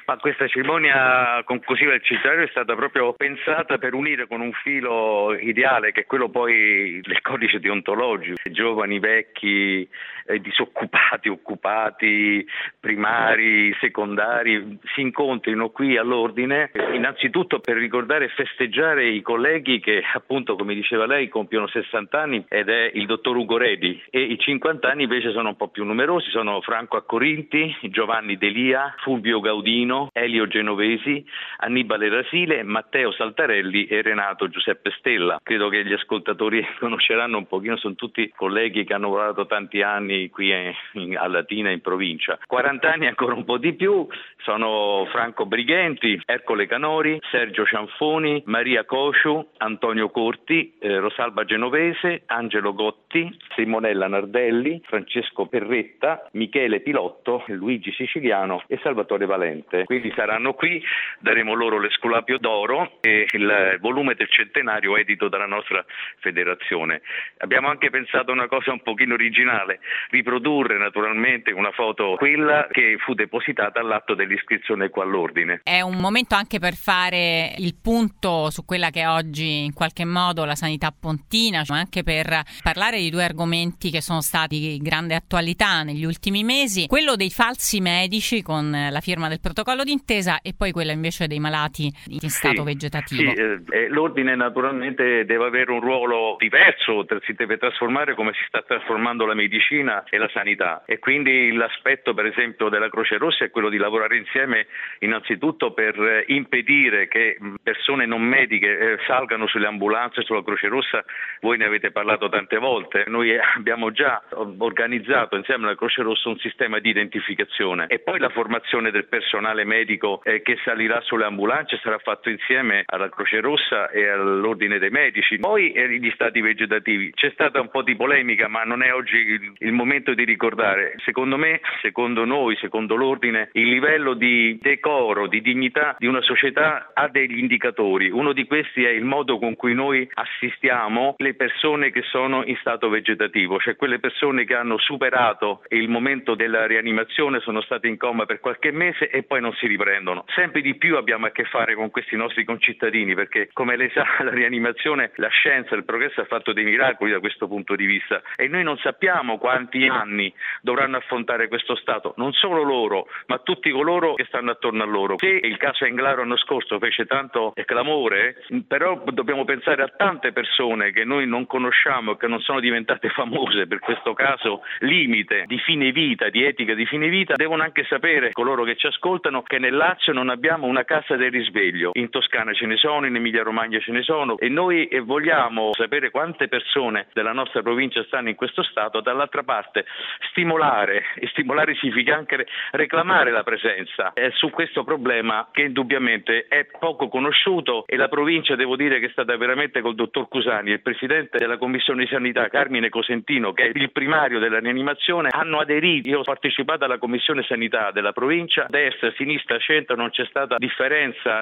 Ma questa cerimonia conclusiva del centenario è stata proprio pensata per unire con un filo ideale, che è quello poi del codice deontologico. Giovani, vecchi, disoccupati, occupati, primari, secondari, si incontrino qui all'ordine, innanzitutto per ricordare e festeggiare i colleghi che, appunto, come diceva lei, compiono 60 anni, ed è il dottor Ugo Redi, e i 50 anni invece sono un po' più numerosi, sono Franco Accorinti, Giovanni Delia, Fulvio Gaudino, Elio Genovesi, Annibale Rasile, Matteo Saltarelli e Renato Giuseppe Stella. Credo che gli ascoltatori conosceranno un pochino, sono tutti colleghi che hanno lavorato tanti anni qui a Latina, in provincia. 40 anni ancora un po' di più sono Franco Brighenti, Ercole Canori, Sergio Cianfoni, Maria Cociu, Antonio Corti, Rosalba Genovese, Angelo Gotti, Simonella Nardelli, Francesco Perretta, Michele Pilotto, Luigi Siciliano e Salvatore Valente. Quindi saranno qui, daremo loro l'Esculapio d'Oro e il volume del centenario edito dalla nostra federazione. Abbiamo anche pensato a una cosa un pochino originale, riprodurre naturalmente una foto, quella che fu depositata all'atto dell'iscrizione qua all'ordine. È un momento anche per fare il punto su quella che è oggi in qualche modo la sanità pontina, ma anche per parlare di due argomenti che sono stati di grande attualità negli ultimi mesi: quello dei falsi medici con la firma del protocollo d'intesa e poi quella invece dei malati in stato vegetativo. L'ordine naturalmente deve avere un ruolo diverso, si deve trasformare come si sta trasformando la medicina e la sanità, e quindi l'aspetto per esempio della Croce Rossa è quello di lavorare insieme innanzitutto per impedire che persone non mediche salgano sulle ambulanze, sulla Croce Rossa. Voi ne avete parlato tante volte, noi abbiamo già organizzato insieme alla Croce Rossa un sistema di identificazione, e poi la formazione del personale medico che salirà sulle ambulanze sarà fatto insieme alla Croce Rossa e all'Ordine dei Medici. Poi gli stati vegetativi, c'è stata un po' di polemica, ma non è oggi il momento di ricordare. Secondo me, secondo noi, secondo l'Ordine, il livello di decoro, di dignità di una società ha degli indicatori. Uno di questi è il modo con cui noi assistiamo le persone che sono in stato vegetativo, cioè quelle persone che hanno superato il momento della rianimazione, sono state in coma per qualche mese e poi non si riprendono. Sempre di più abbiamo a che fare con questi nostri concittadini, perché come lei sa la rianimazione, la scienza, il progresso ha fatto dei miracoli da questo punto di vista, e noi non sappiamo quanti anni dovranno affrontare questo stato, non solo loro ma tutti coloro che stanno attorno a loro. Se il caso Englaro l'anno scorso fece tanto clamore, però dobbiamo pensare a tante persone che noi non conosciamo e che non sono diventate famose per questo caso limite di fine vita, di etica di fine vita. Devono anche sapere coloro che ci ascoltano che nel Lazio non abbiamo una casa del risveglio, in Toscana ce ne sono, in Emilia Romagna ce ne sono, e noi vogliamo sapere quante persone della nostra provincia stanno in questo stato. Dall'altra parte stimolare, e stimolare significa anche reclamare la presenza su questo problema che indubbiamente è poco conosciuto, e la provincia, devo dire che è stata veramente, col dottor Cusani, il presidente della commissione di sanità Carmine Cosentino, che è il primario della rianimazione, hanno aderito. Io ho partecipato alla commissione sanità della provincia, destra, sinistra, centro, non c'è stata differenza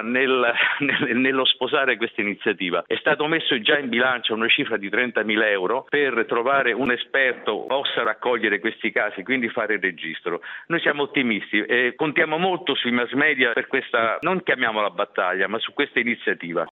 nello sposare questa iniziativa. È stato messo già in bilancio una cifra di 30.000 euro per trovare un esperto possa raccogliere questi casi, quindi fare il registro. Noi siamo ottimisti e contiamo molto sui mass media per questa, non chiamiamola battaglia, ma su questa iniziativa.